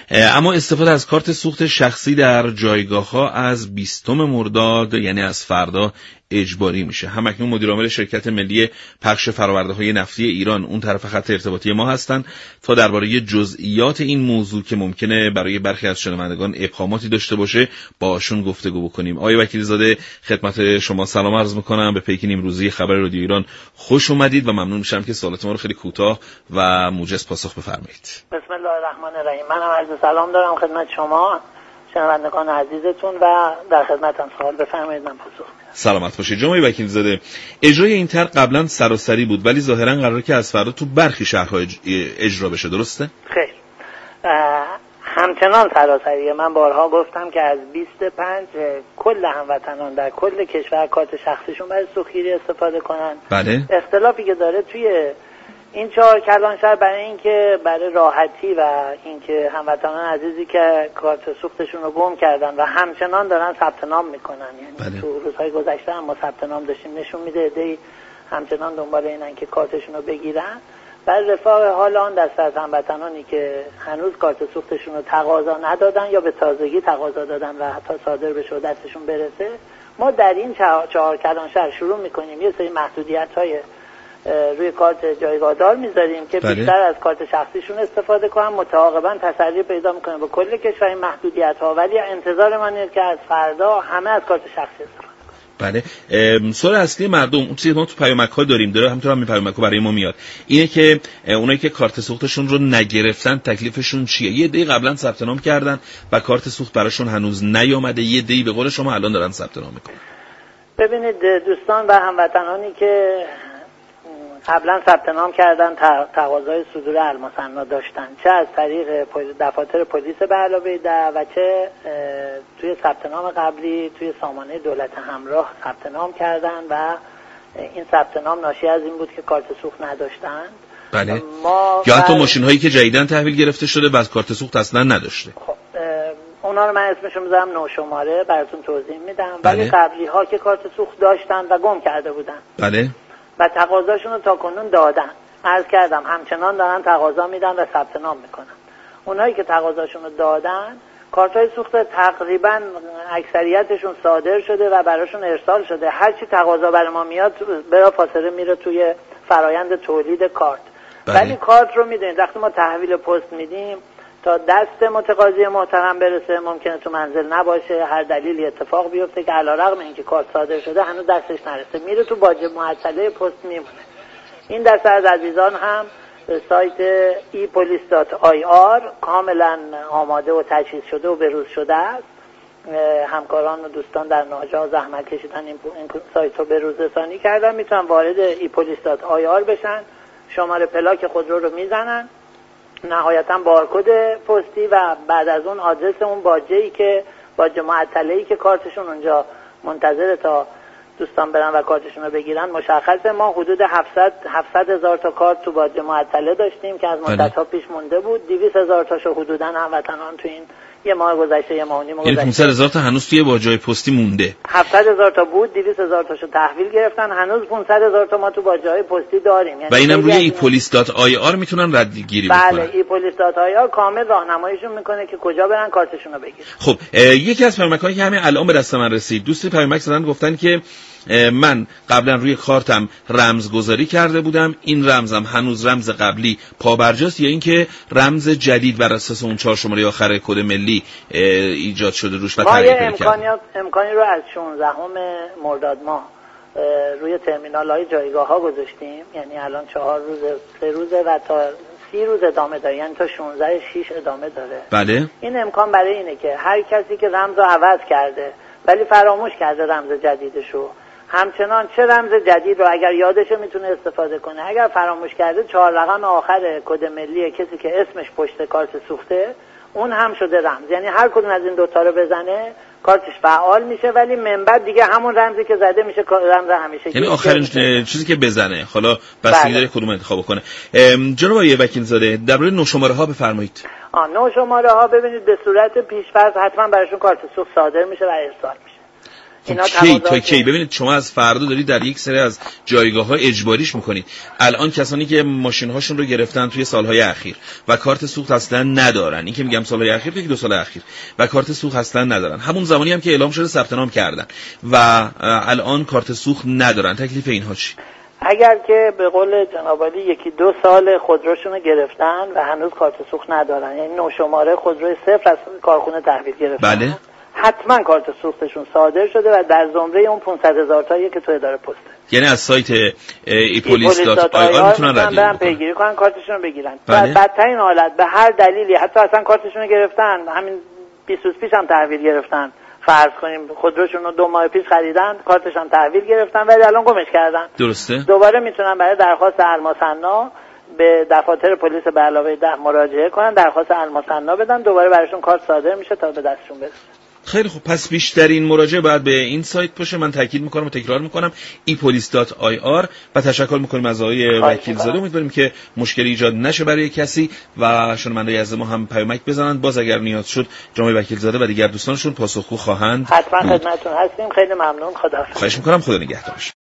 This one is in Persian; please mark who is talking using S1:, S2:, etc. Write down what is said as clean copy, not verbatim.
S1: اما استفاده از کارت سوخت شخصی در جایگاه‌ها از 20 مرداد یعنی از فردا اجباری میشه. همکنون مدیر عامل شرکت ملی پخش فرآورده‌های نفتی ایران اون طرف خط ارتباطی ما هستن تا درباره جزئیات این موضوع که ممکنه برای برخی از شنوندگان ابهاماتی داشته باشه باشون گفتگو بکنیم. آقای وکیلی زاده خدمت شما سلام عرض میکنم. به پیک نیمروزی خبر رادیو ایران خوش اومدید و ممنون میشم که سوالات ما رو خیلی کوتاه و موجز پاسخ بفرمایید.
S2: بسم الله الرحمن الرحیم. منم عرض سلام دارم خدمت شما شنوندگان عزیزتون و در خدمتم. سوال بفرمایید من پاسخ میدم.
S1: سلامت باشید. جناب وکیل زاده، اجرای این طرح قبلا سراسری بود ولی ظاهرا قراره که از فردا تو برخی شهرها اجرا بشه، درسته؟
S2: خیر، همچنان سراسریه. من بارها گفتم که از 25 کل هموطنان در کل کشور کارت شخصیشون برای سوختگیری استفاده کنن.
S1: بله.
S2: اختلافی که داره توی این 4 کلان شهر برای اینکه برای راحتی و اینکه هموطنان عزیزی که کارت سوختشون رو گم کردن و همچنان دارن ثبت نام میکنن، یعنی
S1: بله.
S2: تو روزهای گذشته هم ما ثبت نام داشتیم، نشون میده عده‌ای همچنان دنبال اینن که کارتشون رو بگیرن. برای رفاه حال آن دسته از هموطنانی که هنوز کارت سوختشون رو تقاضا ندادن یا به تازگی تقاضا دادن و حتی صادر بشه و دستشون برسه، ما در این 4 کلان شهر شروع میکنیم یه سری محدودیت‌های روی کارت جایگاهدار میذاریم که بیشتر از کارت شخصیشون استفاده کنن. متعاقبا تسری پیدا میکنه به کل کشور این محدودیت‌ها، ولی انتظار من اینه که از فردا همه از کارت شخصی استفاده کنن.
S1: بله. سوال اصلی مردم اون چیزی که ما تو پیامک‌ها داریم داره همونطور هم پیامک‌ها برای ما میاد اینه که اونایی که کارت سوختشون رو نگرفتن تکلیفشون چیه؟ یه عده‌ای قبلا ثبت نام کردن و کارت سوخت براشون هنوز نیامده، یه عده‌ای به قول شما الان دارن ثبت نام میکنن.
S2: ببینید دوستان و هموطنانی که قبلا ثبت نام کردن تقاضای صدور المصنا داشتن، چه از طریق دفاتر پلیس به علاوه ده و چه توی ثبت نام قبلی توی سامانه دولت همراه ثبت نام کردن و این ثبت نام ناشی از این بود که کارت سوخت نداشتند.
S1: بله. یا حتی ماشین هایی که جدیدن تحویل گرفته شده و از کارت سوخت اصلا نداشته.
S2: خب اونا رو من اسمشون میذارم نوشماره براتون توضیح میدم. بله. ولی قبلی ها که کارت سوخت داشتن و گم کرده بودن.
S1: بله.
S2: و تقاضاشون رو تا کنون دادن. عرض کردم همچنان دارن تقاضا میدن و ثبت نام میکنن. اونایی که تقاضاشون رو دادن کارتای سوخت تقریبا اکثریتشون صادر شده و براشون ارسال شده. هر چی تقاضا برای ما میاد بلافاصله میره توی فرایند تولید کارت.
S1: بله.
S2: ولی کارت رو میدونید وقتی ما تحویل پست میدیم تا دست متقاضی محترم برسه ممکنه تو منزل نباشه، هر دلیلی اتفاق بیفته که علیرغم اینکه کارت صادر شده هنوز دستش نرسه، میره تو باجه معطله پست میمونه. این دسته از عزیزان هم سایت epolice.ir کاملا آماده و تجهیز شده و بروز شده است. همکاران و دوستان در ناجا زحمت کشیدن این سایت رو بروز رسانی کردن. میتونن وارد epolice.ir بشن، شماره پلاک خودرو رو میزنن، نهایتا بارکد پستی و بعد از اون آدرس اون باجه‌ای که باجه معطله‌ای که کارتشون اونجا منتظر تا دوستان برن و کارتشون رو بگیرن مشخصه. ما حدود 700,000 تا کارت تو باجه معطله داشتیم که از مدت‌ها پیش مونده بود. 200,000 تاشو حدوداً هموطنان تو این یه ماه گذشته، یه ماه و نیم گذشته،
S1: یعنی 500,000 تا هنوز توی باجه‌های پستی مونده.
S2: 700,000 تا بود، 200,000 تاشو تحویل گرفتن، هنوز 500,000 تا ما تو باجه‌های پستی داریم.
S1: یعنی و اینم روی epolice.ir میتونن ردگیری بکنن.
S2: بله، epolice.ir کامل راهنماییشون میکنه که کجا برن کارتشون رو بگیرن.
S1: خب یکی از پیامک‌هایی که همین الان به دست من رسید، دوستی پیامک زدن گفتن که من قبلا روی کارتم رمزگذاری کرده بودم، این رمزم هنوز رمز قبلی پابرجاست یا اینکه رمز جدید بر اساس اون 4 شماره آخر کد ملی ایجاد شده روش و تغییر پیدا کرده؟
S2: امکانی رو از 16 مرداد ماه روی ترمینال‌های جایگاه‌ها گذاشتیم، یعنی الان 4 روز 3 روزه و تا 30 روز ادامه داره، یعنی تا 16/6 ادامه داره.
S1: بله.
S2: این امکان برای اینه که هر کسی که رمز رو عوض کرده ولی فراموش کرده رمز جدیدشو، همچنان چه رمز جدید رو اگر یادشه میتونه استفاده کنه، اگر فراموش کرده 4 رقم آخر کد ملی کسی که اسمش پشت کارت سوخته اون هم شده رمز، یعنی هر کدوم از این دوتا رو بزنه کارتش فعال میشه، ولی من بعد دیگه همون رمزی که زده میشه رمز همیشه،
S1: یعنی آخرین چیزی که بزنه. حالا بستگی داره کدوم انتخاب کنه. جناب آقای وکیل زاده درباره نوشماره ها بفرمایید.
S2: نوشماره ها ببینید به صورت پیش‌فرض حتما براشون کارت سوخت صادر میشه و ارسال میشه.
S1: تا کی ببینید شما از فردا دارید در یک سری از جایگاه‌ها اجباریش میکنید. الان کسانی که ماشین‌هاشون رو گرفتن توی سال‌های اخیر و کارت سوخت اصلا ندارن، این که میگم سال‌های اخیر که 2 سال اخیر و کارت سوخت اصلا ندارن، همون زمانی هم که اعلام شده ثبت نام کردن و الان کارت سوخت ندارن، تکلیف اینها چی؟
S2: اگر که به قول جناب عالی 1-2 سال خودروشون رو گرفتن و هنوز کارت سوخت ندارن، یعنی نو شماره خودروی صفر از کارخونه تحویل گرفتن،
S1: بله،
S2: حتما کارت سوختشون صادر شده و در زمره اون 500,000 تایی که تو اداره پسته.
S1: یعنی از سایت ePolice.ir میتونن ردیابی
S2: پیگیری کنن، کارتشون رو بگیرن. بله. بدترین حالت به هر دلیلی حتی اصلا کارتشون رو گرفتن، همین 20 روز پیش هم تحویل گرفتن، فرض کنیم خودروشون رو 2 ماه پیش خریدن، کارتش هم تحویل گرفتن ولی الان گمش کردن.
S1: درسته.
S2: دوباره میتونن برای درخواست الماسنا به دفاتر پلیس به علاوه 10 مراجعه کنن، درخواست الماسنا بدن، دوباره براشون کارت صادر میشه تا به دستشون برسه.
S1: خیلی خوب، پس بیشترین مراجعه باید به این سایت باشه. من تاکید میکنم و تکرار میکنم ePolice.ir و تشکر میکنیم از آقای وکیل زاده. امیدواریم که مشکلی ایجاد نشه برای کسی و شنونده‌های عزیز ما هم پیامک بزنن، باز اگر نیاز شد جناب وکیل زاده و دیگر دوستانشون پاسخگو خواهند.
S2: حتما خدمتتون هستیم. خیلی ممنون. خداحافظ.
S1: خواهش میکنم. خدا نگهدارش.